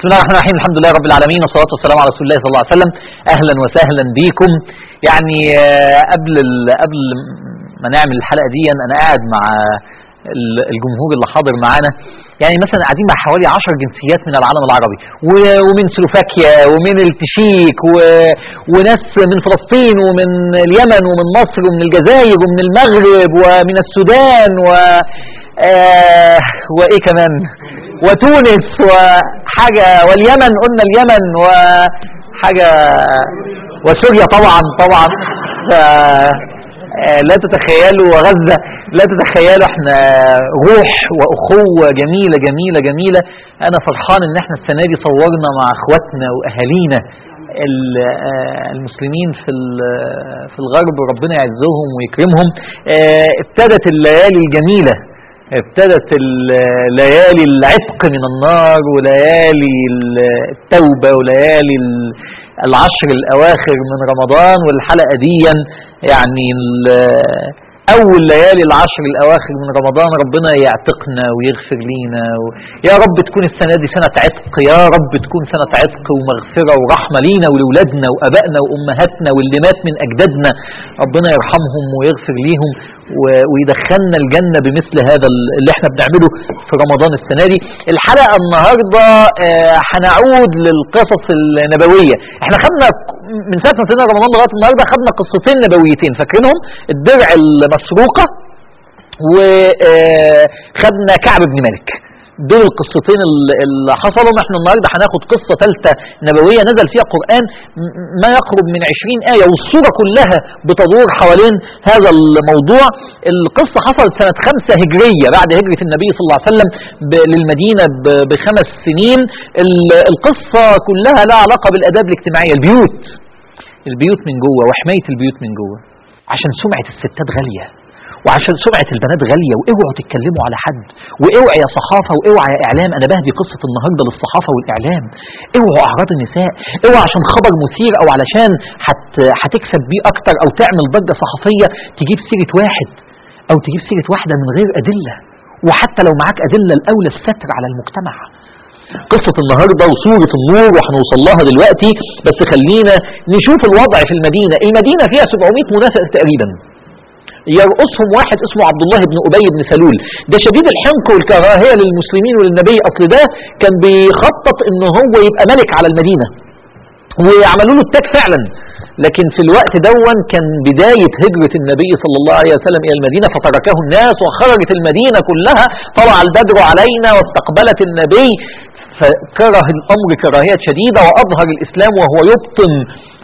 بسم الله الرحمن الرحيم. الحمد لله رب العالمين، والصلاة والسلام على رسول الله صلى الله عليه وسلم. أهلا وسهلا بيكم. يعني قبل ما نعمل الحلقة دي أنا قاعد مع الجمهور اللي حاضر معانا، يعني مثلا قاعدين مع حوالي 10 جنسيات من العالم العربي، ومن سلوفاكيا ومن التشيك وناس من فلسطين ومن اليمن ومن مصر ومن الجزائر ومن المغرب ومن السودان وايه كمان وتونس وحاجة واليمن، قلنا اليمن وحاجة وسوريا طبعا لا تتخيلوا، وغزة لا تتخيلوا. احنا روح واخوة جميلة جميلة جميلة. انا فرحان ان احنا السنة دي صورنا مع اخواتنا واهالينا المسلمين في الغرب، ربنا يعزهم ويكرمهم. ابتدت الليالي الجميلة، ابتدت الليالي العتق من النار، وليالي التوبة، وليالي العشر الأواخر من رمضان. والحلقة دي يعني أول ليالي العشر الأواخر من رمضان، ربنا يعتقنا ويغفر لينا. يا رب تكون السنة دي سنة عتق، يا رب تكون سنة عتق ومغفرة ورحمة لينا ولولادنا وأبائنا وأمهاتنا واللي مات من أجدادنا، ربنا يرحمهم ويغفر ليهم ويدخلنا الجنة بمثل هذا اللي احنا بنعمله في رمضان السنة دي. الحلقة النهاردة هنعود للقصص النبوية. احنا خدنا من ساعة ما ابتدينا رمضان لغاية النهاردة خدنا قصتين نبويتين، فاكرينهم؟ الدرع المسروقة وخدنا كعب بن مالك. دول القصتين اللي حصلوا. احنا النهارده هناخد قصة ثالثة نبوية نزل فيها قرآن ما يقرب من 20 آية، والصورة كلها بتدور حوالين هذا الموضوع. القصة حصلت سنة 5 هجرية بعد هجرة النبي صلى الله عليه وسلم للمدينة ب5 سنين. القصة كلها لها علاقة بالآداب الاجتماعية، البيوت من جوه وحماية البيوت من جوه، عشان سمعة الستات غالية وعشان سمعة البنات غالية. واوعوا تتكلموا على حد، واوعى يا صحافة واوعى يا اعلام. انا بهدي قصة النهاردة للصحافة والاعلام. اوعوا اعراض النساء، اوعى عشان خبر مثير او علشان هتكسب بيه اكتر او تعمل ضجة صحفية تجيب سيرة واحد او تجيب سيرة واحدة من غير ادلة. وحتى لو معاك ادلة، الاولى الستر على المجتمع. قصة النهاردة وسورة النور وهنوصل لها دلوقتي، بس خلينا نشوف الوضع في المدينة. المدينة فيها 700 منافق تقريبا، يرقصهم واحد اسمه عبد الله بن أبي بن سلول. ده شديد الحنق والكراهية للمسلمين وللنبي. اصل ده كان بيخطط انه هو يبقى ملك على المدينة، وعملوا له التاج فعلا. لكن في الوقت دون كان بداية هجرة النبي صلى الله عليه وسلم إلى المدينة، فتركه الناس وخرجت المدينة كلها. طلع البدر علينا واستقبلت النبي، فكره الأمر كراهية شديدة، وأظهر الإسلام وهو يبطن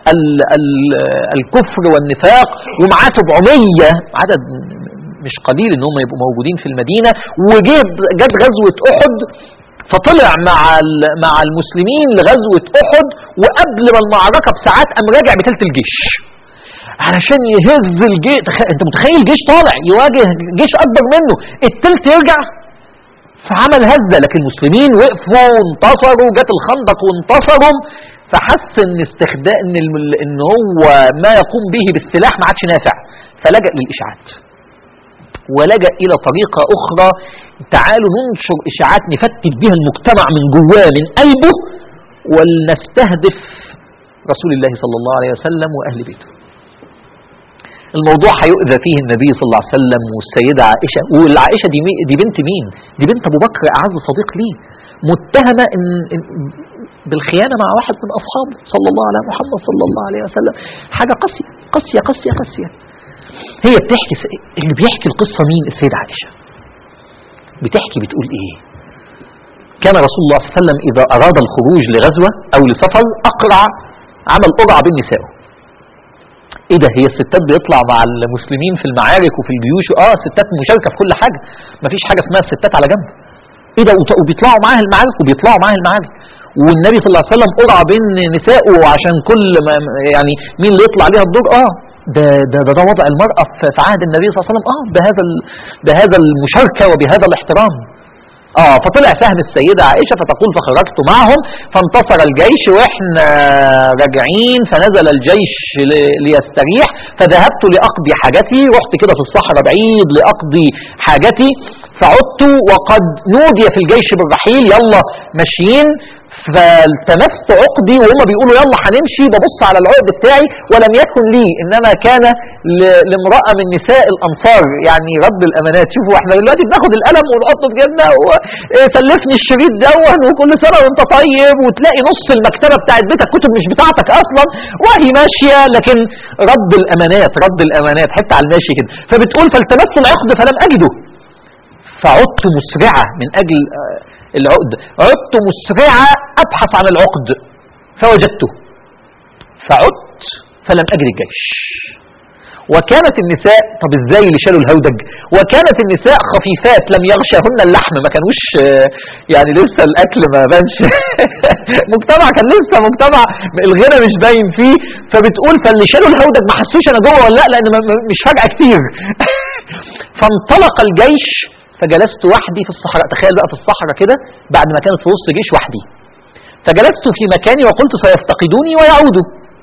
الكفر والنفاق. ومعاه 700، عدد مش قليل ان هم يبقوا موجودين في المدينة. وجت غزوة أحد، فطلع مع المسلمين لغزوة أحد، وقبل ما المعركة بساعات قام راجع بثلث الجيش علشان يهز الجيش. انت متخيل جيش طالع يواجه جيش اكبر منه، الثلث يرجع؟ فعمل هزة. لكن المسلمين وقفوا وانتصروا، جت الخندق وانتصروا. فحس ان استخدام ان هو ما يقوم به بالسلاح ما عادش نافع، فلجأ للإشاعات، ولجأ الى طريقة اخرى. تعالوا ننشر اشاعات نفتت بها المجتمع من جواه من قلبه، ولنستهدف رسول الله صلى الله عليه وسلم واهل بيته. الموضوع هيؤذى فيه النبي صلى الله عليه وسلم والسيدة عائشة. والعائشة دي بنت مين؟ دي بنت ابو بكر اعز صديق ليه، متهمة بالخيانة مع واحد من أصحابه صلى الله على محمد صلى الله عليه وسلم. حاجة قاسية قاسية قاسية قاسية. هي بتحكي، اللي بيحكي القصة مين؟ السيدة عائشة. بتحكي بتقول إيه؟ كان رسول الله صلى الله عليه وسلم إذا أراد الخروج لغزوة أو لسفر عمل قرعة بين نسائه. إيه ده؟ هي الستات بيطلع مع المسلمين في المعارك وفي الجيوش. الستات مشاركة في كل حاجة، مفيش حاجة اسمها الستات على جنب. إيه ده؟ وبيطلعوا معاها المعارك وبيطلعوا معاها المعارك. والنبي صلى الله عليه وسلم قرع بين نسائه عشان كل ما يعني مين اللي يطلع عليها الدور. ده وضع المرأة في عهد النبي صلى الله عليه وسلم. بهذا المشاركة وبهذا الاحترام. فطلع فهم السيدة عائشة فتقول فخرجت معهم فانتصر الجيش واحنا راجعين، فنزل الجيش ليستريح، فذهبت لأقضي حاجتي. رحت كده في الصحراء بعيد لأقضي حاجتي، فعدت وقد نودي في الجيش بالرحيل، يلا ماشيين. فالتمست عقدي وهم بيقولوا يلا هنمشي، ببص على العقد بتاعي ولم يكن لي انما كان لامرأة من نساء الانصار، يعني رد الامانات. شوفوا احنا دلوقتي بناخد القلم ونحطه في جيبنا وسلفني الشريط دون وكل سنه وانت طيب، وتلاقي نص المكتبه بتاعت بيتك كتب مش بتاعتك اصلا وهي ماشيه. لكن رد الامانات حتى على الماشي كده. فبتقول فالتمست العقد فلم اجده فعدت مسرعه من اجل العقد، عدت مسرعة أبحث عن العقد فوجدته، فعدت فلم أجد الجيش. وكانت النساء، طب ازاي اللي شالوا الهودج؟ وكانت النساء خفيفات لم يغشهن اللحم، ما كانوش يعني لسه الأكل ما بانش مجتمع كان لسه مجتمع الغنى مش باين فيه. فبتقول فاللي شالوا الهودج ما حسوش أنا جوه ولا لا، لأن مش فجأة كتير فانطلق الجيش فجلست وحدي في الصحراء. تخيل بقى في الصحراء كده بعد ما كانت في وسط جيش وحدي. فجلست في مكاني وقلت سيفتقدوني ويعودوا،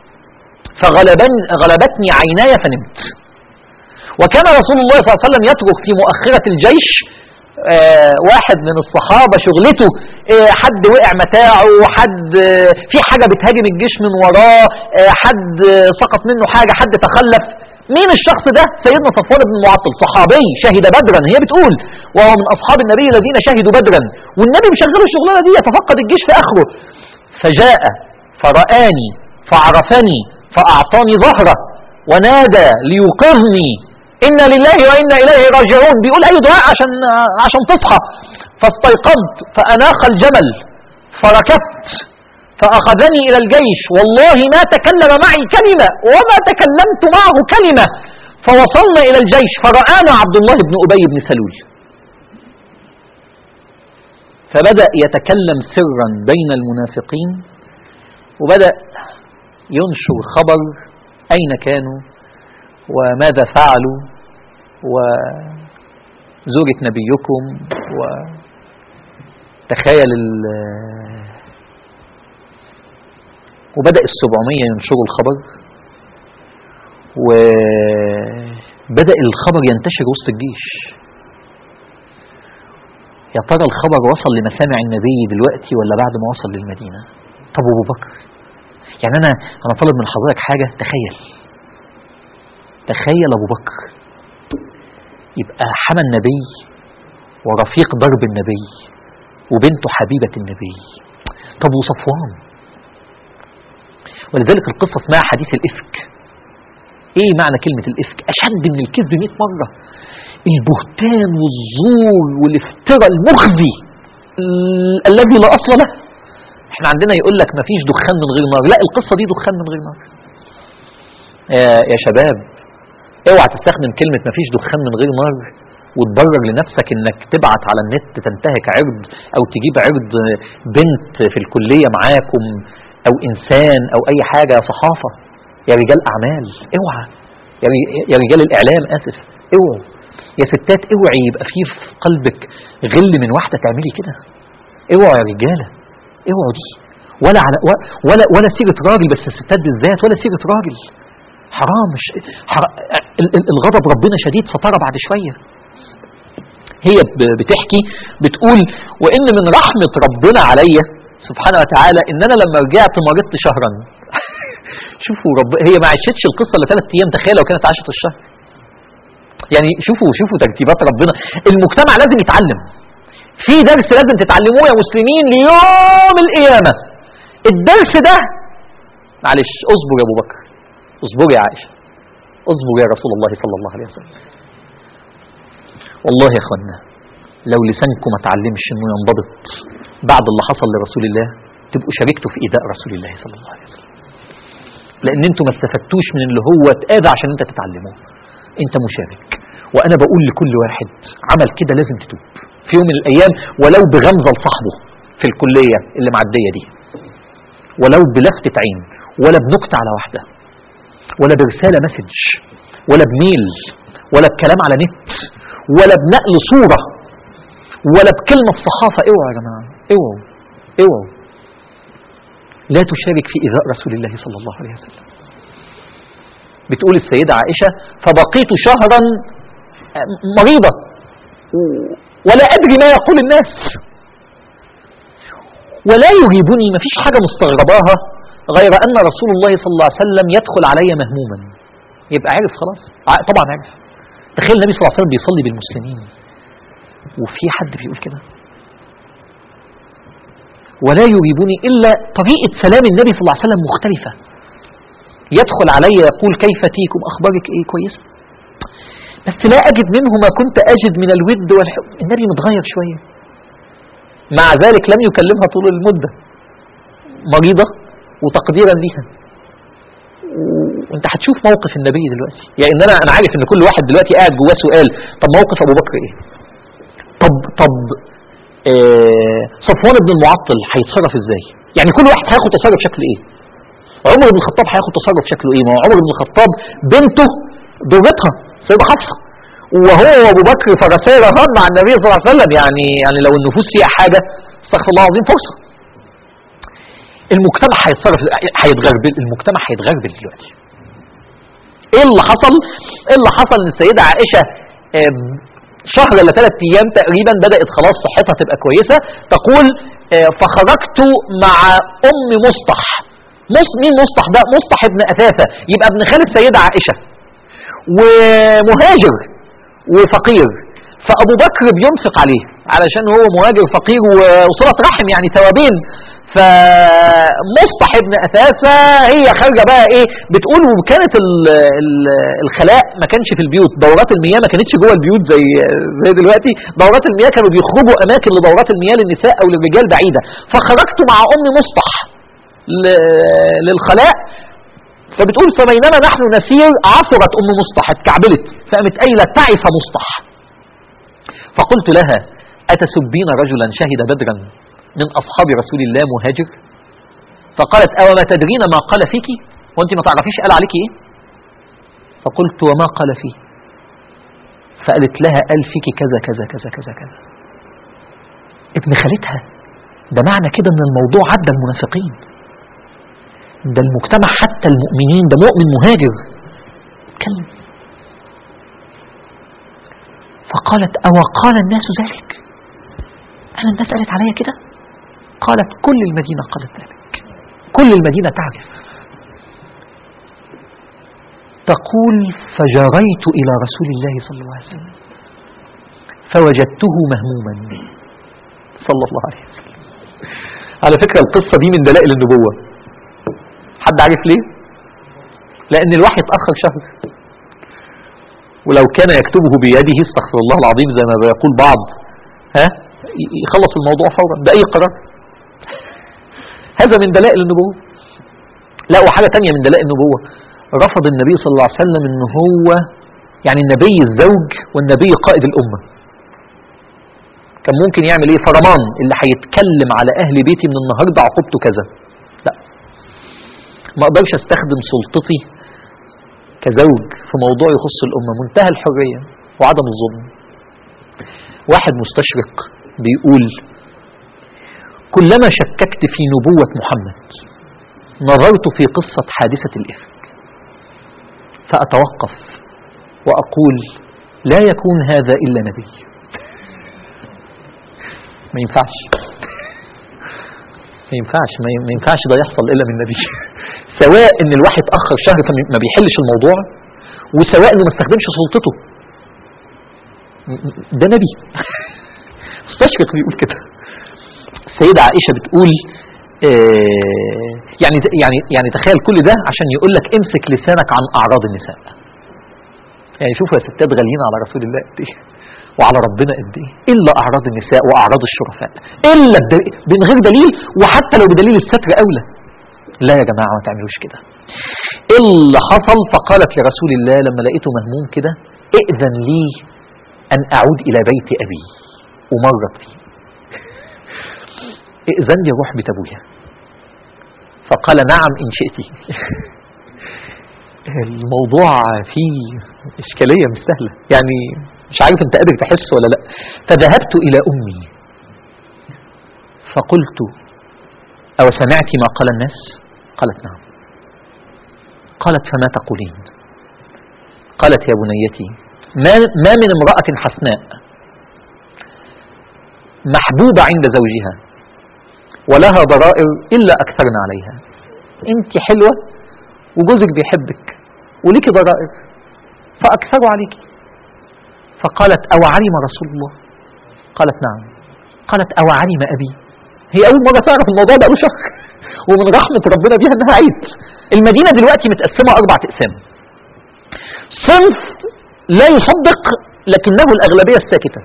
فغلبتني عيناي فنمت. وكان رسول الله صلى الله عليه وسلم يترك في مؤخرة الجيش واحد من الصحابة شغلته حد وقع متاعه، حد في حاجة بتهاجم الجيش من وراه، حد سقط منه حاجة، حد تخلف. مين الشخص ده؟ سيدنا صفوان بن المعطل، صحابي شهد بدرا، هي بتقول وهو من أصحاب النبي الذين شهدوا بدرا، والنبي مشغله الشغلانة دي يتفقد الجيش في آخره. فجاء فرآني فعرفني فأعطاني ظهره ونادى ليوقظني إنا لله وإنا إليه راجعون. بيقول أي دعاء عشان تصحى. فاستيقظت فأناخ الجمل فركبت فأخذني إلى الجيش، والله ما تكلم معي كلمة وما تكلمت معه كلمة. فوصلنا إلى الجيش فرآنا عبد الله بن أبي بن سلول، فبدأ يتكلم سرا بين المنافقين، وبدأ ينشر خبر أين كانوا وماذا فعلوا وزوجة نبيكم. وتخيل وبدأ 700 ينشروا الخبر، وبدأ الخبر ينتشر وسط الجيش. يا ترى الخبر وصل لمسامع النبي دلوقتي ولا بعد ما وصل للمدينة؟ طب أبو بكر، يعني أنا طالب من حضرتك حاجة. تخيل أبو بكر يبقى حمى النبي ورفيق درب النبي وبنته حبيبة النبي. طب وصفوان؟ ولذلك القصة اسمها حديث الإفك. ايه معنى كلمة الإفك؟ أشد من الكذب 100 مرة. البهتان والزور والافتراء المخزي الذي لا أصل له. احنا عندنا يقول لك مفيش دخان من غير نار، لا القصة دي دخان من غير نار. يا شباب اوعى تستخدم كلمة مفيش دخان من غير نار وتبرر لنفسك انك تبعت على النت تنتهك عرض او تجيب عرض بنت في الكلية معاكم او انسان او اي حاجة. يا صحافة، يا رجال اعمال، اوعى. يا رجال الاعلام، اسف، اوعوا. يا ستات اوعي يبقى فيه في قلبك غل من واحدة تعملي كده. اوعوا يا رجالة، اوعوا دي. ولا سيرة راجل، بس الستات بالذات ولا سيرة راجل. حرام. الغضب ربنا شديد سترى بعد شوية. هي بتحكي بتقول وان من رحمة ربنا عليا سبحانه وتعالى ان انا لما رجعت مرضت شهرا. شوفوا هي ما عاشتش القصة الا 3 ايام، تخيل لو كانت عاشت الشهر. يعني شوفوا ترتيبات ربنا. المجتمع لازم يتعلم. في درس لازم تتعلموه يا مسلمين ليوم القيامة. الدرس ده معلش اصبر يا ابو بكر، اصبر يا عائشة، اصبر يا رسول الله صلى الله عليه وسلم. والله يا اخوانا لو لسانكم ما تعلمش انه ينضبط بعد اللي حصل لرسول الله تبقوا شاركتوا في ايذاء رسول الله صلى الله عليه وسلم، لان انتم ما استفدتوش من اللي هو اتآذى عشان انت تتعلموه. انت مشارك. وانا بقول لكل واحد عمل كده لازم تتوب في يوم من الايام، ولو بغمزة لصاحبه في الكلية اللي معدية دي، ولو بلفتة عين، ولا بنكتة على واحدة، ولا برسالة مسج، ولا بميل، ولا بكلام على نت، ولا بنقل صورة، ولا بكلمة في صحافة. اوعوا يا جماعة، اوعوا لا تشارك في إيذاء رسول الله صلى الله عليه وسلم. بتقول السيدة عائشة فبقيت شهرا مريضة ولا أدري ما يقول الناس، ولا يريبني، ما فيش حاجة مستغرباها غير أن رسول الله صلى الله عليه وسلم يدخل علي مهموما. يبقى عرف خلاص، طبعا عرف. تخيل النبي صلى الله عليه وسلم بيصلي بالمسلمين وفي حد بيقول كده. ولا يريبني إلا طريقة سلام النبي صلى الله عليه وسلم مختلفة. يدخل علي يقول كيف تيكم، أخبارك إيه، كويسة، بس لا أجد منه ما كنت أجد من الود والحب. النبي متغير شوية، مع ذلك لم يكلمها طول المدة، مريضة وتقديرا ليها. وانت هتشوف موقف النبي دلوقتي، يعني انا عارف ان كل واحد دلوقتي قاعد جواه سؤال، طب موقف ابو بكر ايه؟ طب صفوان بن المعطل هيتصرف ازاي؟ يعني كل واحد هياخد تصرف شكل ايه؟ عمر بن الخطاب هياخد تصرف شكله ايه؟ ما هو عمر بن الخطاب بنته ضرتها سيدة حفصة، وهو وابو بكر فرسي رهان مع النبي صلى الله عليه وسلم. يعني لو النفوس فيها حاجة استغفر الله العظيم فرصة. المجتمع هيتصرف، هيتغربل، المجتمع هيتغربل دلوقتي. ايه اللي حصل؟ ان السيدة عائشة شهر ولا 3 ايام تقريبا بدأت خلاص صحتها تبقى كويسة، تقول فخرجت مع ام مصطح. مين مصطح ده؟ مصطح ابن أثاثة، يبقى ابن خالد السيدة عائشة، ومهاجر وفقير. فأبو بكر بينفق عليه علشان هو مهاجر فقير وصلة رحم، يعني ثوابين. فمصطح ابن أثاثة هي خارجة بقى ايه بتقول، وكانت الخلاء ما كانش في البيوت، دورات المياه ما كانتش جوه البيوت زي دلوقتي. دورات المياه كانوا بيخرجوا اماكن لدورات المياه للنساء او للرجال بعيدة. فخرجت مع ام مصطح للخلاء، فبتقول فبينما نحن نسير عثرت ام مصطح، اتكعبلت، فقامت قايله تعس مصطح. فقلت لها اتسبين رجلا شهد بدرا من أصحاب رسول الله مهاجر؟ فقالت أو ما تدرين ما قال فيك، وانت ما تعرفيش قال عليك ايه؟ فقلت وما قال فيه؟ فقالت لها قال فيك كذا كذا كذا كذا كذا. ابن خالتها. ده معنى كده ان الموضوع عدى المنافقين، ده المجتمع حتى المؤمنين، ده مؤمن مهاجر اتكلم. فقالت أو قال الناس ذلك؟ أنا الناس قالت عليا كده؟ قالت كل المدينة قالت ذلك، كل المدينة تعرف. تقول فجريت إلى رسول الله صلى الله عليه وسلم فوجدته مهموما صلى الله عليه وسلم. على فكرة القصة دي من دلائل النبوة. حد عارف ليه؟ لأن الوحي اتأخر شهر، ولو كان يكتبه بيده استغفر الله العظيم زي ما بيقول بعض يخلص الموضوع فورا بأي قرار. هذا من دلائل النبوة. لا، وحاجة تانية من دلائل النبوة، رفض النبي صلى الله عليه وسلم ان هو يعني النبي الزوج والنبي قائد الأمة. كان ممكن يعمل ايه؟ فرمان اللي هيتكلم على اهل بيتي من النهاردة عقوبته كذا. لا، ما اقدرش استخدم سلطتي كزوج في موضوع يخص الأمة. منتهى الحرية وعدم الظلم. واحد مستشرق بيقول كلما شككت في نبوة محمد نظرت في قصة حادثة الإفك فأتوقف وأقول لا يكون هذا إلا نبي. ما ينفعش ده يحصل إلا من نبي. سواء إن الواحد اتأخر شهر فما بيحلش الموضوع، وسواء إنه ما استخدمش سلطته، ده نبي. مستشرق بيقول كده. السيدة عائشة بتقول يعني تخيل كل ده عشان يقول لك امسك لسانك عن أعراض النساء. يعني شوفوا يا ستات غاليين على رسول الله قد ايه وعلى ربنا قد ايه. إلا أعراض النساء وأعراض الشرفاء إلا من غير دليل، وحتى لو بدليل الستر أولى. لا يا جماعة ما تعملوش كده. اللي حصل فقالت لرسول الله لما لقيته مهموم كده ائذن لي أن أعود إلى بيت أبي. ومرت فيه ائذن لي روح بيت أبويا. فقال نعم إن شئتي. الموضوع فيه إشكالية مش سهلة، يعني مش عارف أنت قادر تحس ولا لا. فذهبت إلى أمي فقلت أو سمعت ما قال الناس؟ قالت نعم. قالت فما تقولين؟ قالت يا بنيتي ما من امرأة حسناء محبوبة عند زوجها ولها ضرائر إلا أكثرنا عليها. أنت حلوة وجوزك بيحبك وليكي ضرائر فأكثروا عليك. فقالت أو علم رسول الله؟ قالت نعم. قالت أو علم أبي؟ هي أول مرة تعرف الموضوع ده شهر ومن رحمة ربنا بيها أنها عيد. المدينة دلوقتي متقسمة 4 أقسام. صنف لا يصدق لكنه الأغلبية الساكتة،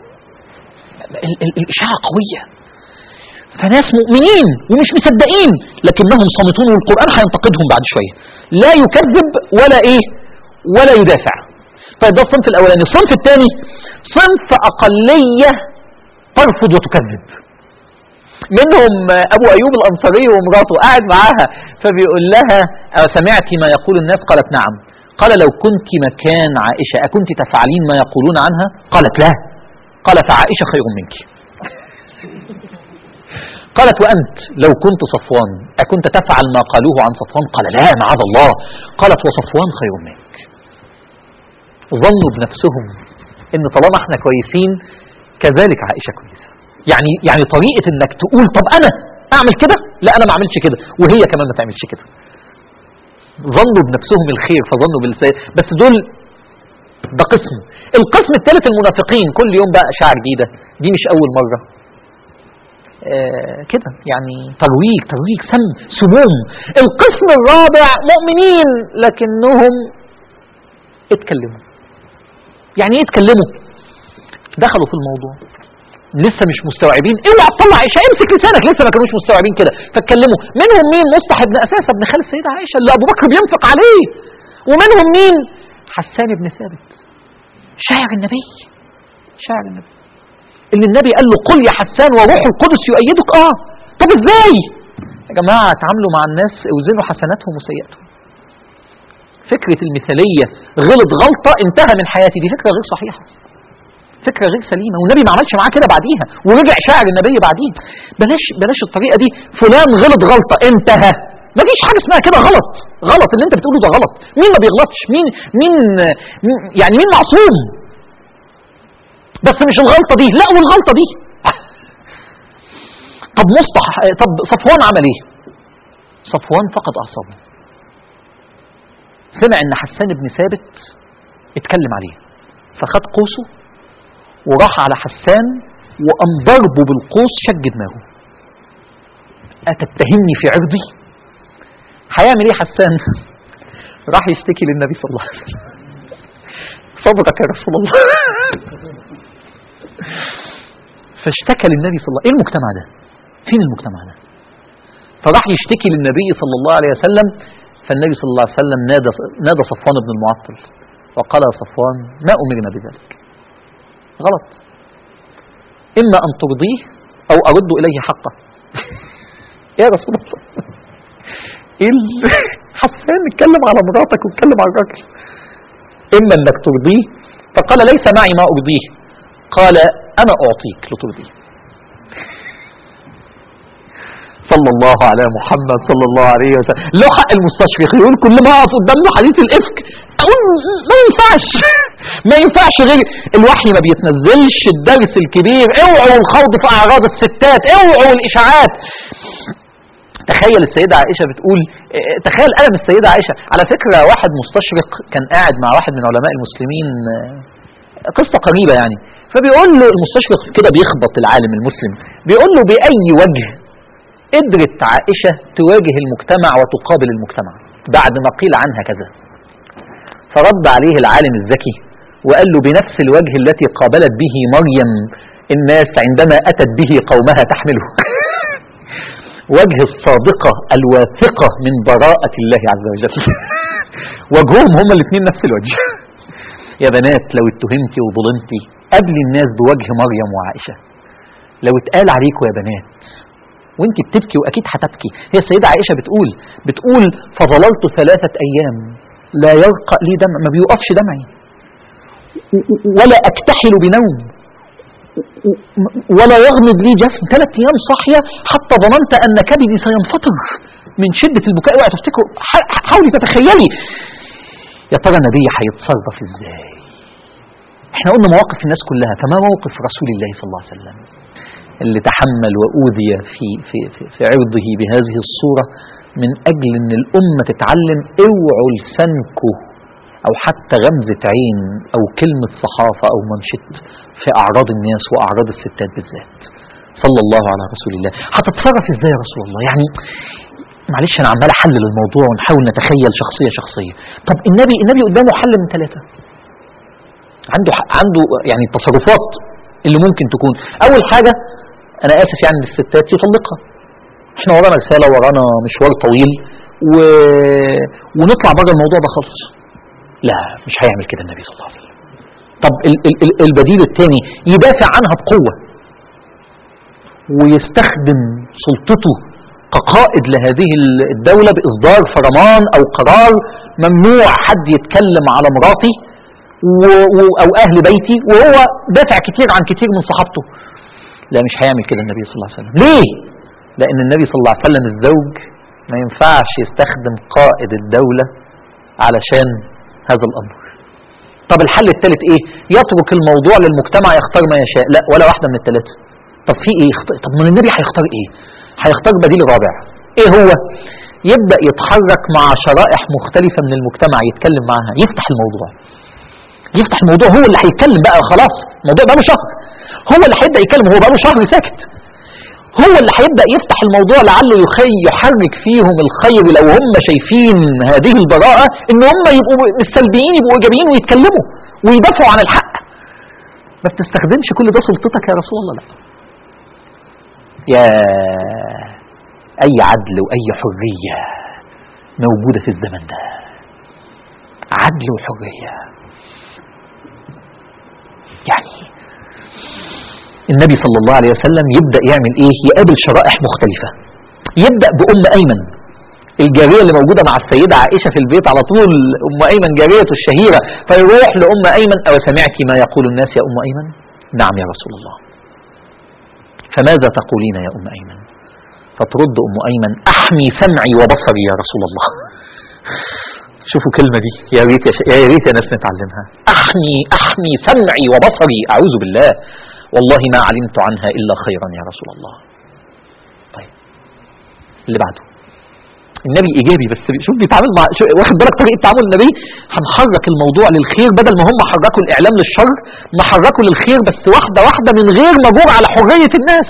الإشاعة قوية، فناس مؤمنين ومش مصدقين لكنهم صامتون، والقرآن هينتقدهم بعد شوية. لا يكذب ولا يدافع. طيب ده الصنف الأولاني. الصنف الثاني صنف أقلية ترفض وتكذب. منهم أبو أيوب الأنصاري ومراته قاعد معاها فبيقول لها سمعتي ما يقول الناس؟ قالت نعم. قال لو كنت مكان عائشة أكنت تفعلين ما يقولون عنها؟ قالت لا. قال فعائشة خير منك. قالت وأنت لو كنت صفوان أكنت تفعل ما قالوه عن صفوان؟ قال لا معاذ الله. قالت وصفوان خير منك. ظنوا بنفسهم ان طالما احنا كويسين كذلك عائشة كويسة. يعني طريقة انك تقول طب انا اعمل كده، لا انا ما اعملش كده وهي كمان ما تعملش كده. ظنوا بنفسهم الخير فظنوا بالسيء. بس دول ده قسم. القسم الثالث المنافقين، كل يوم بقى اشاعة جديدة، دي مش اول مرة كده، يعني ترويج سموم. القسم الرابع مؤمنين لكنهم اتكلموا. يعني ايه اتكلموا؟ دخلوا في الموضوع لسه مش مستوعبين. اوعى تطلع عائشة، امسك لسانك، لسه ما كانوش مستوعبين كده فاتكلموا. منهم مين؟ مصطح بن أساسة بن خال السيدة عائشة اللي ابو بكر بينفق عليه. ومنهم مين؟ حسان بن ثابت شاعر النبي اللي النبي قال له قل يا حسان وروح القدس يؤيدك. طب ازاي يا جماعة تعاملوا مع الناس؟ اوزنوا حسناتهم وسيئاتهم. فكرة المثالية غلط غلطة انتهى من حياتي، دي فكرة غير صحيحة، فكرة غير سليمة، والنبي ما عملش معاه كده بعديها ورجع شاعر النبي بعديها. بلاش الطريقة دي. فلان غلط غلطة انتهى، ما فيش حاجة اسمها كده. غلط اللي انت بتقوله ده غلط. مين ما بيغلطش؟ مين معصوم؟ بس مش الغلطة دي، لا والغلطة دي. طب صفوان عمل ايه؟ صفوان فقد اعصابه، سمع ان حسان بن ثابت اتكلم عليه فخد قوسه وراح على حسان وقام ضربه بالقوس شج دماغه. أتتهمني في عرضي؟ هيعمل ايه حسان؟ راح يشتكي للنبي صلى الله عليه وسلم. صدقك يا رسول الله. فاشتكى للنبي صلى الله عليه وسلم. ايه المجتمع ده؟ فين المجتمع ده؟ فراح يشتكي للنبي صلى الله عليه وسلم. فالنبي صلى الله عليه وسلم نادى صفوان بن المعطل وقال يا صفوان ما أمرنا بذلك، غلط، إما أن ترضيه أو أرد إليه حقه. يا رسول الله حسان اتكلم على مراتك واتكلم على الراجل، إما أنك ترضيه. فقال ليس معي ما أرضيه. قال أنا أعطيك لترضيه. صلى الله على محمد صلى الله عليه وسلم. لو حق المستشفق يقول كل ما أقف قدام له حديث الإفك أقول ما ينفعش غير الوحي ما بيتنزلش. الدرس الكبير اوعوا الخوض في أعراض الستات، اوعوا الإشاعات. تخيل السيدة عائشة بتقول، تخيل ألم السيدة عائشة. على فكرة واحد مستشرق كان قاعد مع واحد من علماء المسلمين، قصة قريبة يعني، فبيقول له المستشرق كده بيخبط العالم المسلم، بيقول له بأي وجه قدرت عائشة تواجه المجتمع وتقابل المجتمع بعد ما قيل عنها كذا؟ فرد عليه العالم الذكي وقال له بنفس الوجه التي قابلت به مريم الناس عندما أتت به قومها تحمله. وجه الصادقة الواثقة من براءة الله عز وجل. وجههم هما الاثنين نفس الوجه. يا بنات لو اتهمتي وظلمتي قبل الناس بوجه مريم وعائشة، لو اتقال عليكم يا بنات وانت بتبكي واكيد هتبكي. هي السيدة عائشة بتقول فظللت 3 أيام لا يرقى لي دمع، ما بيوقفش دمعي، ولا اكتحل بنوم، ولا يغمض لي جفن. 3 أيام صاحية حتى ظننت ان كبدي سينفطر من شدة البكاء. اوعى تفتكروا، حاولي تتخيلي يا ترى النبي هيتصرف ازاي. احنا قلنا مواقف الناس كلها، فما موقف رسول الله صلى الله عليه وسلم؟ اللي تحمل وأوذي في عرضه بهذه الصورة من أجل أن الأمة تتعلم اوعوا لسانكوا أو حتى غمزة عين أو كلمة صحافة أو منشط في أعراض الناس وأعراض الستات بالذات. صلى الله على رسول الله. هتتصرف إزاي يا رسول الله؟ يعني معلش أنا عمال أحلل الموضوع ونحاول نتخيل شخصية. طب النبي قدامه حل من 3. عنده يعني التصرفات اللي ممكن تكون. أول حاجة أنا آسف يعني الستات يطلقها، احنا ورانا رسالة ورانا مشوار طويل ونطلع بره الموضوع ده خالص. لا مش هيعمل كده النبي صلى الله عليه وسلم. طب البديل الثاني يدافع عنها بقوة ويستخدم سلطته كقائد لهذه الدولة بإصدار فرمان أو قرار ممنوع حد يتكلم على مراتي أو أهل بيتي، وهو دافع كتير عن كتير من صحابته. لا مش هيعمل كده النبي صلى الله عليه وسلم. ليه؟ لأن النبي صلى الله عليه وسلم الزوج ما ينفعش يستخدم قائد الدولة علشان هذا الأمر. طب الحل الثالث إيه؟ يترك الموضوع للمجتمع يختار ما يشاء. لا ولا واحدة من الثلاثة. طب في إيه؟ طب من النبي هيختار إيه؟ هيختار بديل رابع. إيه هو؟ يبدأ يتحرك مع شرائح مختلفة من المجتمع، يتكلم معها، يفتح الموضوع. هو اللي هيتكلم بقى. خلاص الموضوع بقى له شهر، هو اللي هيبدأ يتكلم. هو بقى له شهر ساكت، هو اللي هيبدأ يفتح الموضوع لعله يحرك فيهم الخير لو هم شايفين هذه البراءة ان هم يبقوا السلبيين يبقوا ايجابيين ويتكلموا ويدافعوا عن الحق. بس تستخدمش كل ده سلطتك يا رسول الله. لا يا اي عدل واي حرية موجودة في الزمن ده، عدل وحرية. يعني النبي صلى الله عليه وسلم يبدأ يعمل ايه؟ يقابل شرائح مختلفة. يبدأ بأم أيمن الجارية اللي موجودة مع السيدة عائشة في البيت على طول، أم أيمن جارية الشهيرة. فيروح لأم أيمن: أو سمعت ما يقول الناس يا أم أيمن؟ نعم يا رسول الله. فماذا تقولين يا أم أيمن؟ فترد أم أيمن: أحمي سمعي وبصري يا رسول الله. شوفوا كلمة دي يا ريت يا ناس نتعلمها. أحمي سمعي وبصري. أعوذ بالله، والله ما علمت عنها إلا خيرا يا رسول الله. طيب اللي بعده النبي إيجابي، بس شوف بيتعامل مع واخد بالك طريقة تعامل النبي. هنحرك الموضوع للخير بدل ما هم حركوا الإعلام للشر، نحركوا للخير بس واحدة واحدة من غير ما جور على حرية الناس.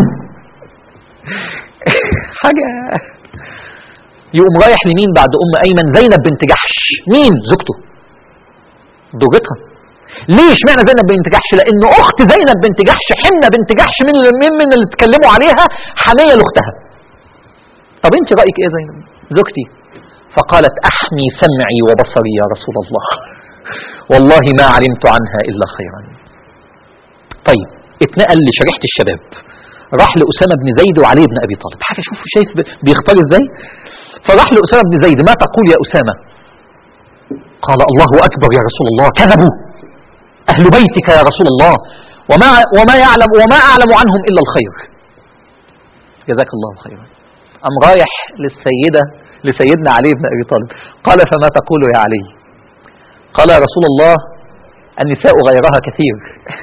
حاجة. يقوم رايح لمين بعد أم أيمن؟ زينب بنت جحش. مين؟ زوجته، زوجتها. ليه اشمعنى زينب بنت جحش؟ لأن أخت زينب بنت جحش حمنة بنت جحش من اللي اتكلموا عليها حمية لأختها. طب انت رأيك ايه زينب زوجتي؟ فقالت: أحمي سمعي وبصري يا رسول الله، والله ما علمت عنها إلا خيرا. طيب اتنقل لشريحة الشباب، راح لأسامة بن زيد وعلي بن أبي طالب. حاجة شايف بيختار ازاي؟ فراح لأسامة بن زيد: ما تقول يا أسامة؟ قال: الله أكبر يا رسول الله، كذبوا أهل بيتك يا رسول الله، وما أعلم عنهم إلا الخير. جزاك الله خيرا. أم رايح لسيدنا علي بن أبي طالب. قال: فما تقول يا علي؟ قال: يا رسول الله النساء غيرها كثير،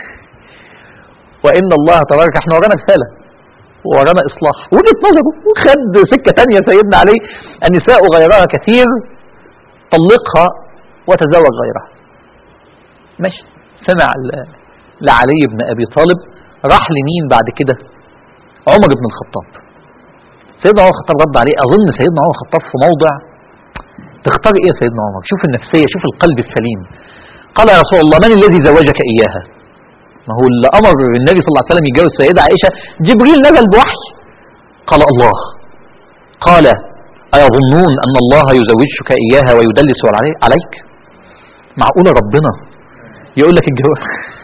وإن الله تبارك. احنا ورانا رسالة ورانا إصلاح. وجهة نظره وخد سكة تانية سيدنا علي: النساء غيرها كثير، طلقها وتزوج غيرها. ماشي. سمع لعلي بن أبي طالب. راح لمين بعد كده؟ عمر بن الخطاب. سيدنا عمر الخطاب رد عليه. أظن سيدنا عمر الخطاب في موضع تختار إيه يا سيدنا عمر؟ شوف النفسية، شوف القلب السليم. قال: يا رسول الله من الذي زوجك إياها؟ ما هو اللي أمر النبي صلى الله عليه وسلم يتجوز السيدة عائشة جبريل نزل بوحي. قال: الله. قال: أيظنون أن الله يزوجك إياها ويدلس عليك؟ معقولة ربنا يقول لك الجواز؟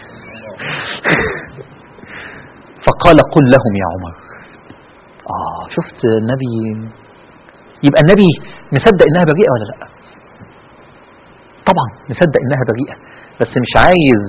فقال: قل لهم يا عمر. شفت النبي؟ يبقى النبي مصدق انها بريئة ولا لا؟ طبعا مصدق انها بريئة، بس مش عايز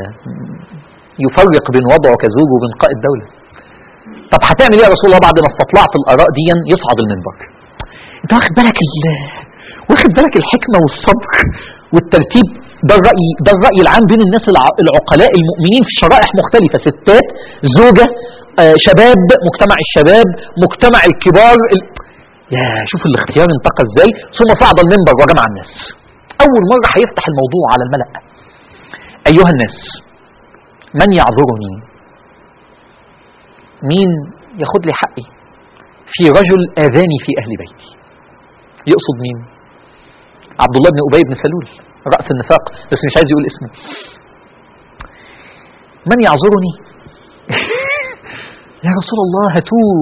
يفرق بين وضعه كزوج وبين قائد دولة. طب هتعمل ايه يا رسول الله بعد ما استطلعت الآراء دي؟ يصعد المنبر. انت واخد بالك الحكمة والصبر والترتيب. ده الرأي العام بين الناس العقلاء المؤمنين في شرائح مختلفة، ستات، زوجة، شباب، مجتمع الشباب، مجتمع الكبار يا شوف الاختيار انتقى ازاي. ثم صعد المنبر وجمع الناس. اول مرة هيفتح الموضوع على الملأ. ايها الناس، من يعذرني؟ مين ياخد لي حقي في رجل آذاني في أهل بيتي؟ يقصد مين؟ عبد الله بن أبي بن سلول رأس النفاق، بس مش عايز يقول اسمه. من يعذرني؟ يا رسول الله هاتوه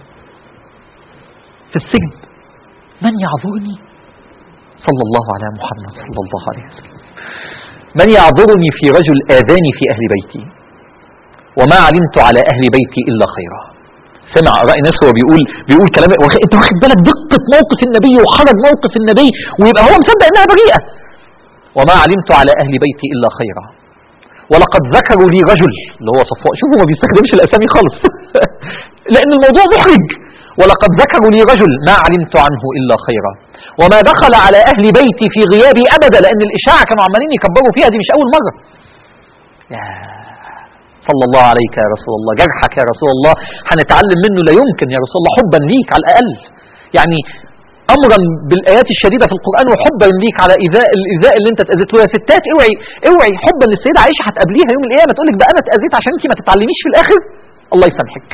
في السجن. من يعذرني؟ صلى الله على محمد صلى الله عليه وسلم. من يعذرني في رجل آذاني في أهل بيتي وما علمت على أهل بيتي إلا خيرا. سمع رأي ناس هو بيقول كلام، انت واخد بالك دقة موقف النبي وخرج موقف النبي ويبقى هو مصدق انها بريئة. وما علمت على أهل بيتي إلا خيرا ولقد ذكروا لي رجل، اللي هو صفوان. شوفوا ما بيستخدمش الأسامي خالص لأن الموضوع محرج. ولقد ذكروا لي رجل ما علمت عنه إلا خيرا وما دخل على أهل بيتي في غيابي أبدا، لأن الإشاعة كانوا عمالين يكبروا فيها، دي مش أول مرة. يا صلى الله عليك يا رسول الله، جرحك يا رسول الله هنتعلم منه لا يمكن يا رسول الله، حبا ليك على الأقل، يعني أمرا بالآيات الشديدة في القرآن وحبا ليك على الإيذاء اللي أنت اتأذيته. يا ستات اوعي حبا للسيدة عائشة هتقابليها يوم القيامة تقول لك ده أنا اتأذيت عشان أنت ما تتعلميش في الآخر. الله يسامحك.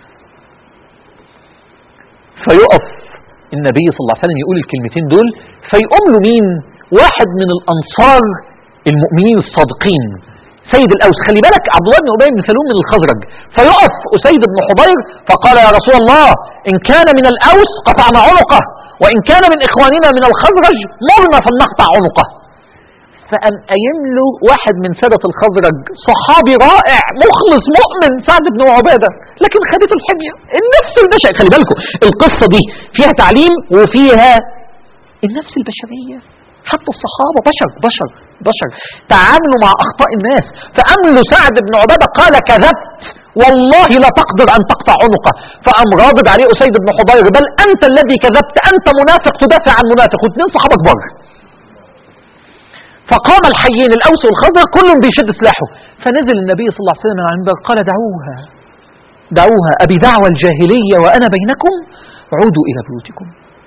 فيقف النبي صلى الله عليه وسلم يقول الكلمتين دول، فيقوم له مين؟ واحد من الأنصار المؤمنين الصادقين، سيد الأوس. خلي بالك عبد الله بن أبي بن سلول من الخزرج. فيقف أسيد بن حضير فقال يا رسول الله إن كان من الأوس قطعنا عنقه وإن كان من إخواننا من الخزرج مرنا فلنقطع عنقه. فأم قايم له واحد من سادة الخزرج، صحابي رائع مخلص مؤمن، سعد بن عبادة، لكن خدته الحمية النفس البشرية. خلي بالكم القصة دي فيها تعليم وفيها النفس البشرية. حتى الصحابة بشر تعاملوا مع أخطاء الناس. فأمل سعد بن عبادة قال كذبت والله لا تقدر أن تقطع عنقه. فأم رادد عليه أسيد بن حضير بل أنت الذي كذبت، أنت منافق تدافع عن منافق، واثنين صحابة كبار. فقام الحيين الأوس والخزرج كل بيشد سلاحه. فنزل النبي صلى الله عليه وسلم على المنبر قال دعوها أبي دعوى الجاهلية وأنا بينكم، عودوا إلى بيوتكم.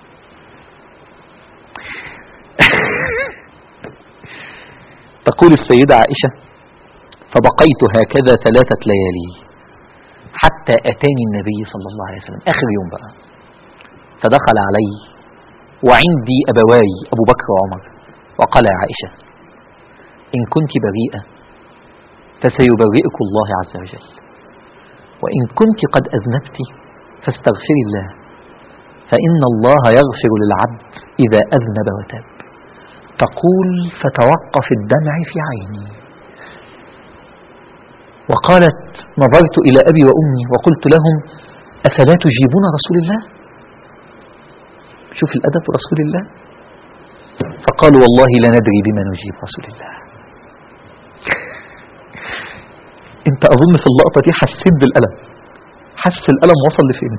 تقول السيدة عائشة فبقيت هكذا 3 ليالي حتى أتاني النبي صلى الله عليه وسلم آخر يوم بقى. فدخل علي وعندي أبواي أبو بكر وعمر وقال يا عائشة إن كنت بريئة فسيبرئك الله عز وجل، وإن كنت قد أذنبت فاستغفري الله فإن الله يغفر للعبد إذا أذنب وتاب. تقول فتوقف الدمع في عيني وقالت نظرت إلى أبي وأمي وقلت لهم أفلا تجيبون رسول الله؟ شوف الأدب رسول الله. فقالوا والله لا ندري بما نجيب رسول الله. انت أظن في اللقطة دي حسيت بالألم، حس الألم وصل لفين.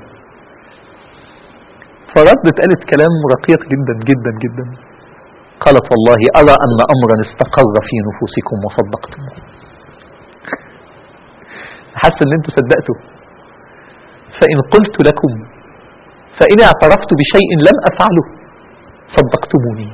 فردت قالت كلام رقيق جدا جدا جدا. قالت والله أرى أن أمرا استقر في نفوسكم وصدقتم. حس ان انتوا صدقتوا. فإن قلت لكم فإن اعترفت بشيء لم أفعله صدقتموني،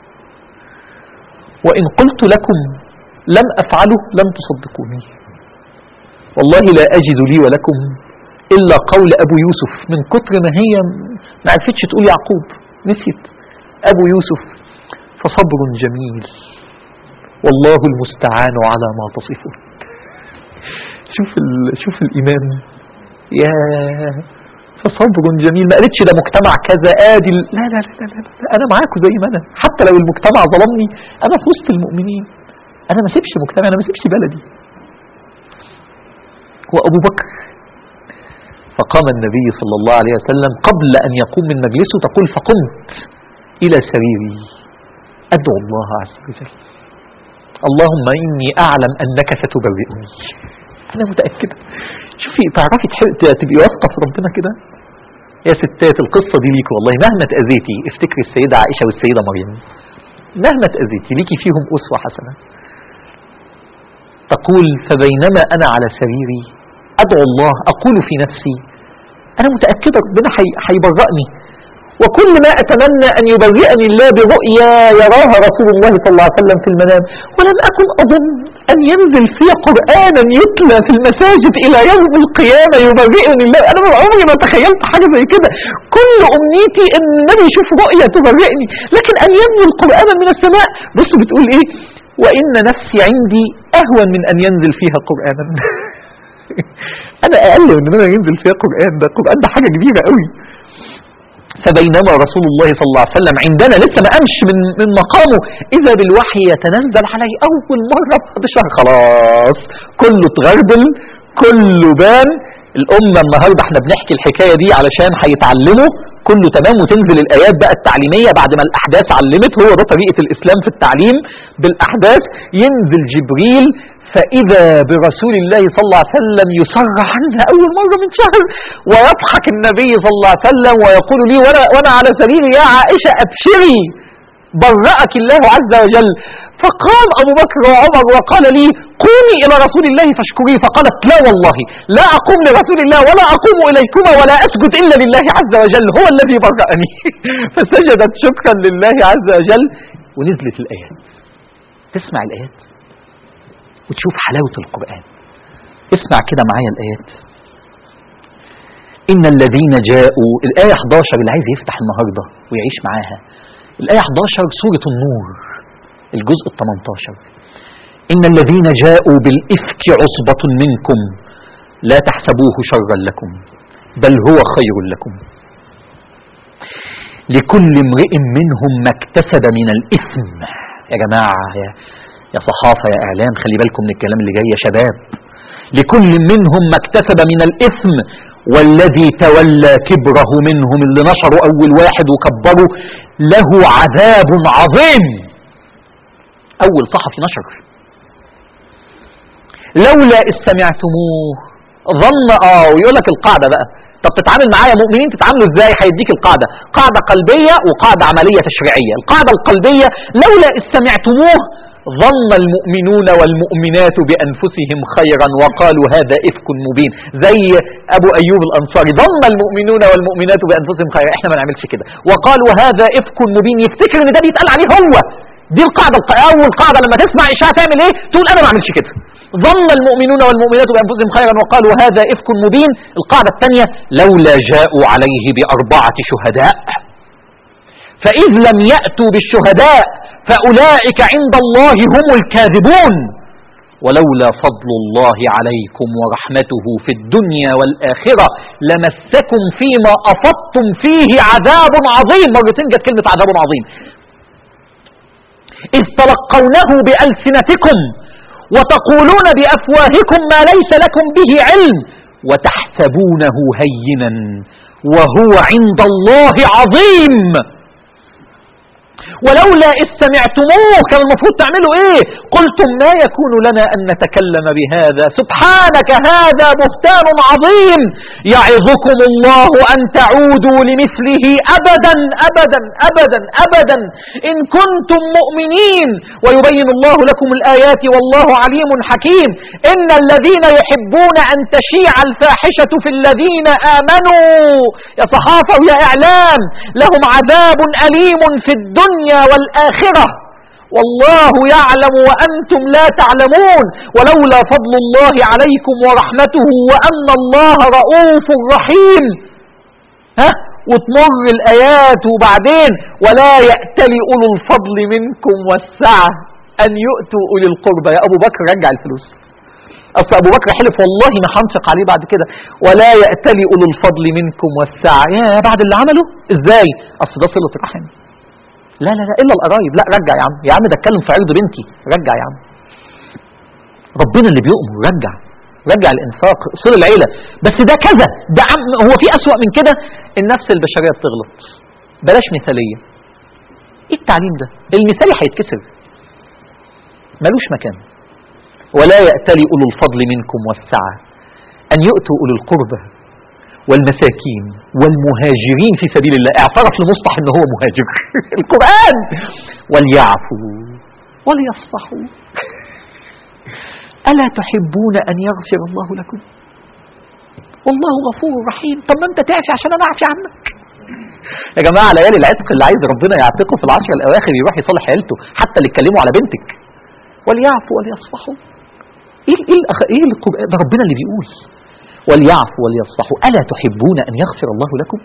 وإن قلت لكم لم أفعله لم تصدقوني. والله لا أجد لي ولكم إلا قول أبو يوسف، من كتر ما هي ما عرفتش تقول يعقوب، نسيت أبو يوسف، فصبر جميل والله المستعان على ما تصفون. شوف الإيمان. يا فصبر جميل. ما قالتش ده مجتمع كذا آدي، لا لا لا لا, لا. أنا معاكم زي ما أنا، حتى لو المجتمع ظلمني أنا في وسط المؤمنين، أنا ما سيبش مجتمع، أنا ما سيبش بلدي. وأبو بكر فقام النبي صلى الله عليه وسلم قبل أن يقوم من مجلسه، تقول فقمت إلى سريري أدعو الله عز وجل اللهم إني أعلم أنك ستبرئني. أنا متأكدة. شوفي تعرفي تبقي واثقة في ربنا كده. يا ستات القصة دي ليكي والله، مهما تأذيتي افتكري السيدة عائشة والسيدة مريم، مهما تأذيتي ليكي فيهم أسوة حسنة. تقول فبينما أنا على سريري أدعو الله أقول في نفسي أنا متأكد ربنا هيبرئني، وكل ما أتمنى أن يبرئني الله برؤيا يراها رسول الله صلى الله عليه وسلم في المنام، ولم أكن أظن أن ينزل في قرآنا يتلى في المساجد إلى يوم القيامة يبرئني الله. أنا عمري ما تخيلت حاجة زي كده، كل أمنيتي أن النبي يشوف رؤيا تبرئني، لكن أن ينزل قرآنا من السماء. بص بتقول إيه؟ وإن نفسي عندي أهون من أن ينزل فيها قرآنا. أنا أقل من أن ينزل فيها قرآن، ده القرآن ده حاجة كبيرة قوي. فبينما رسول الله صلى الله عليه وسلم عندنا لسه ما قامش من مقامه إذا بالوحي يتنزل عليه أول مرة بعد شهر. خلاص كله اتغربل، كله بان. الأمة النهاردة احنا بنحكي الحكاية دي علشان هيتعلموا، كله تمام، وتنزل الآيات بقى التعليمية بعد ما الأحداث علمت. هو ده طريقة الإسلام في التعليم، بالأحداث. ينزل جبريل فإذا برسول الله صلى الله عليه وسلم يصرح عنها أول مرة من شهر، ويضحك النبي صلى الله عليه وسلم ويقول لي وأنا على سريري يا عائشة أبشري برأك الله عز وجل. فقام أبو بكر وعمر وقال لي قومي إلى رسول الله فاشكريه. فقالت لا والله لا أقوم لرسول الله ولا أقوم إليكما ولا أسجد إلا لله عز وجل هو الذي برأني. فسجدت شكرا لله عز وجل، ونزلت الآيات. تسمع الآيات وتشوف حلاوة القرآن. اسمع كده معايا الآيات. إن الذين جاءوا، الآية 11 اللي عايز يفتح النهاردة ويعيش معاها. الآية 11 سورة النور الجزء 18. إن الذين جاءوا بالإفك عصبة منكم لا تحسبوه شرا لكم بل هو خير لكم لكل امرئ منهم ما اكتسب من الإثم. يا جماعة يا صحافة يا إعلام خلي بالكم من الكلام اللي جاي يا شباب. لكل منهم ما اكتسب من الإثم والذي تولى كبره منهم، اللي نشروا أول واحد وكبروا، له عذاب عظيم. أول صحفي نشر لولا استمعتموه ظن ويقول لك القاعدة بقى. طب تتعامل معايا مؤمنين تتعاملوا ازاي؟ هيديك القاعدة، قاعدة قلبية وقاعدة عملية تشريعية. القاعدة القلبية لولا استمعتموه ظن المؤمنون والمؤمنات بأنفسهم خيرا وقالوا هذا إفك مبين. زي أبو أيوب الأنصاري، ظن المؤمنون والمؤمنات بأنفسهم خيرا. احنا ما نعملش كده. وقالوا هذا إفك مبين، يفتكر ان ده بيتقال عليه هو. دي القاعدة أول قاعدة لما تسمع إشاعة تعمل إيه؟ تقول أنا ما أعملش كده. ظن المؤمنون والمؤمنات بأنفسهم خيرا وقالوا هذا إفك مبين. القاعدة الثانية لولا جاءوا عليه ب4 شهداء فإذ لم يأتوا بالشهداء فأولئك عند الله هم الكاذبون ولولا فضل الله عليكم ورحمته في الدنيا والآخرة لمسكم فيما أفضتم فيه عذاب عظيم. مرتين جت كلمة عذاب عظيم. إذ تلقونه بألسنتكم وتقولون بأفواهكم ما ليس لكم به علم وتحسبونه هينا وهو عند الله عظيم. ولولا إذ سمعتموه كان المفروض تعملوا إيه؟ قلتم ما يكون لنا أن نتكلم بهذا سبحانك هذا بهتان عظيم يعظكم الله أن تعودوا لمثله أبدا أبدا أبدا أبدا إن كنتم مؤمنين ويبين الله لكم الآيات والله عليم حكيم. إن الذين يحبون أن تشيع الفاحشة في الذين آمنوا يا صحافة ويا إعلام لهم عذاب أليم في الدنيا والآخرة والله يعلم وأنتم لا تعلمون ولولا فضل الله عليكم ورحمته وأن الله رؤوف رحيم. وتمر الآيات وبعدين ولا يأتل أولو الفضل منكم والسعة أن يؤتوا أولي القربى. يا أبو بكر رجع الفلوس. أصل أبو بكر حلف والله ما هنفق عليه بعد كده. ولا يأتل أولو الفضل منكم والسعة. يا بعد اللي عمله إزاي؟ أصل ده صلة رحم. لا لا لا إلا القرايب. لا رجع يا عم ده اتكلم في عرض بنتي. رجع يا عم. ربنا اللي بيؤمر. رجع الإنفاق صل العيلة. بس ده كذا ده هو في أسوأ من كده. النفس البشرية بتغلط. بلاش مثالية. إيه التعليم ده؟ المثالي هيتكسر ملوش مكان. ولا يأتلي أولو الفضل منكم والسعة أن يؤتوا أولو القربى والمساكين والمهاجرين في سبيل الله. اعترف لمصطح ان هو مهاجر. القرآن. وليعفوا وليصفحوا ألا تحبون أن يغفر الله لكم. والله غفور رحيم. طب ما انت تعفي عشان انا اعفي عنك. يا جماعه ليالي العتق اللي عايز ربنا يعتقه في العشر الاواخر يروح يصالح عيلته، حتى اللي اتكلموا على بنتك. وليعفوا وليصفحوا. ايه القرآن ده؟ ربنا اللي بيقول وليعفوا وليصفحوا ألا تحبون أن يغفر الله لكم؟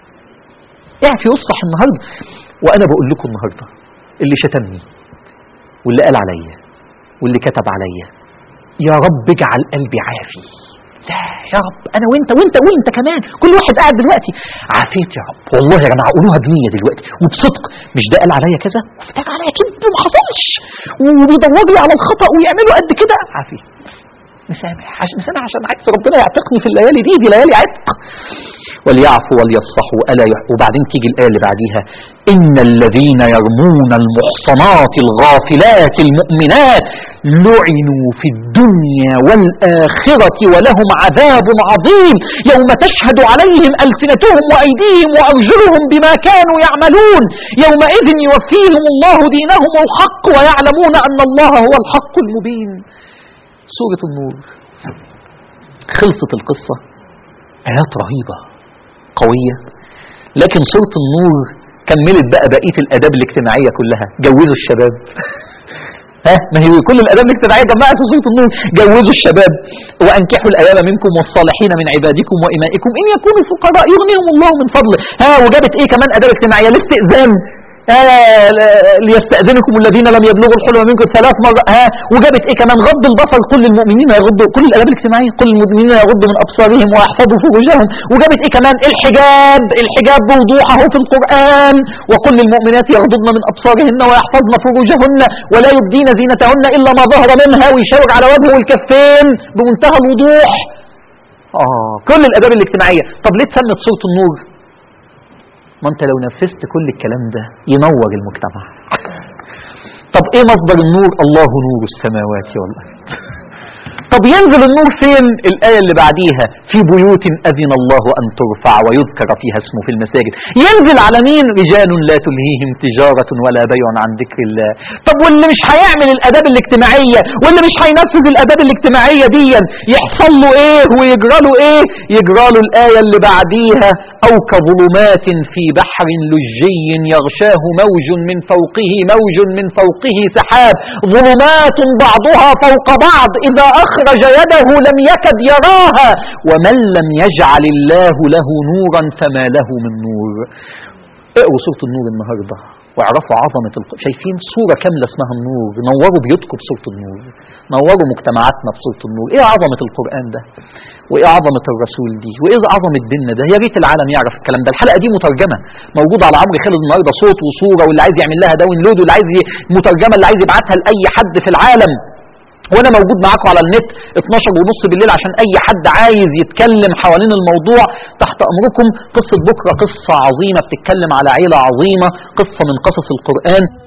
اعفي واصفح النهارده. وأنا بقول لكم النهارده اللي شتمني واللي قال عليا واللي كتب عليا، يا رب اجعل قلبي عافي. لا يا رب، أنا وأنت كمان، كل واحد قاعد دلوقتي عافيت يا رب. والله يا جماعة قولوها بنية دلوقتي وبصدق، مش ده قال عليا كذا وافتكر عليا كذب وما حصلش وبيدور لي على الخطأ ويعملوا قد كده، عافيت مسامح عشان عايز ربنا يعتقني في الليالي دي ليالي عتق. وليعفوا وليصفحوا وبعدين تيجي الآية اللي بعديها إن الذين يرمون المحصنات الغافلات المؤمنات لعنوا في الدنيا والآخرة ولهم عذاب عظيم يوم تشهد عليهم ألسنتهم وأيديهم وأرجلهم بما كانوا يعملون يومئذ يوفيهم الله دينهم الحق ويعلمون أن الله هو الحق المبين. سورة النور خلصت القصة، آيات رهيبة قوية، لكن سورة النور كملت بقى بقية الآداب الاجتماعية كلها. جوزوا الشباب ما هي كل الآداب الاجتماعية جمعت في سورة النور. جوزوا الشباب وأنكحوا الأيام منكم والصالحين من عبادكم وإمائكم إن يكونوا فقراء يغنيهم الله من فضله. وجابت إيه كمان آداب اجتماعية؟ الاستئذان ليستأذنكم الذين لم يبلغوا الحلم منكم 3 مرات. وجابت ايه كمان؟ غض البصر، كل المؤمنين يغضوا، كل الآداب الاجتماعية كل المؤمنين يغضوا من أبصارهم ويحفظوا فروجهم. وجابت ايه كمان؟ الحجاب بوضوح اهو في القرآن، وكل المؤمنات يغضضن من أبصارهن ويحفظن فروجهن ولا يبدين زينتهن إلا ما ظهر منها، ويشاور على وجهه والكفين بمنتهى الوضوح. كل الآداب الاجتماعية. طب ليه اتسمت سورة النور؟ ما انت لو نفذت كل الكلام ده ينور المجتمع. طب ايه مصدر النور؟ الله نور السماوات والارض. طب ينزل النور فين؟ الآية اللي بعديها في بيوت أذن الله أن ترفع ويذكر فيها اسمه في المساجد. ينزل على مين؟ رجال لا تلهيهم تجارة ولا بيع عن ذكر الله. طب واللي مش هيعمل الآداب الاجتماعية واللي مش هينفذ الآداب الاجتماعية دي يحصل له ايه ويجرى له ايه؟ يجرى له الآية اللي بعديها أو كظلمات في بحر لجي يغشاه موج من فوقه موج من فوقه سحاب ظلمات بعضها فوق بعض إذا أخرج يده لم يكد يراها ومن لم يجعل الله له نورا فما له من نور. اقروا سورة النور النهاردة واعرفوا عظمة شايفين صورة كاملة اسمها النور. نوروا بيوتكم بسورة النور، نوروا مجتمعاتنا بسورة النور. ايه عظمة القرآن ده وايه عظمة الرسول دي وايه عظمة ديننا ده. يا ريت العالم يعرف الكلام ده. الحلقة دي مترجمة موجودة على عمرو خالد النهاردة صوت وصورة، واللي عايز يعمل لها داونلود واللي عايز مترجمة اللي عايز يبعتها لأي حد في العالم. وانا موجود معاكم على النت 12:30 بالليل عشان اي حد عايز يتكلم حوالين الموضوع تحت امركم. قصة بكرة قصة عظيمة بتتكلم على عيلة عظيمة، قصة من قصص القرآن.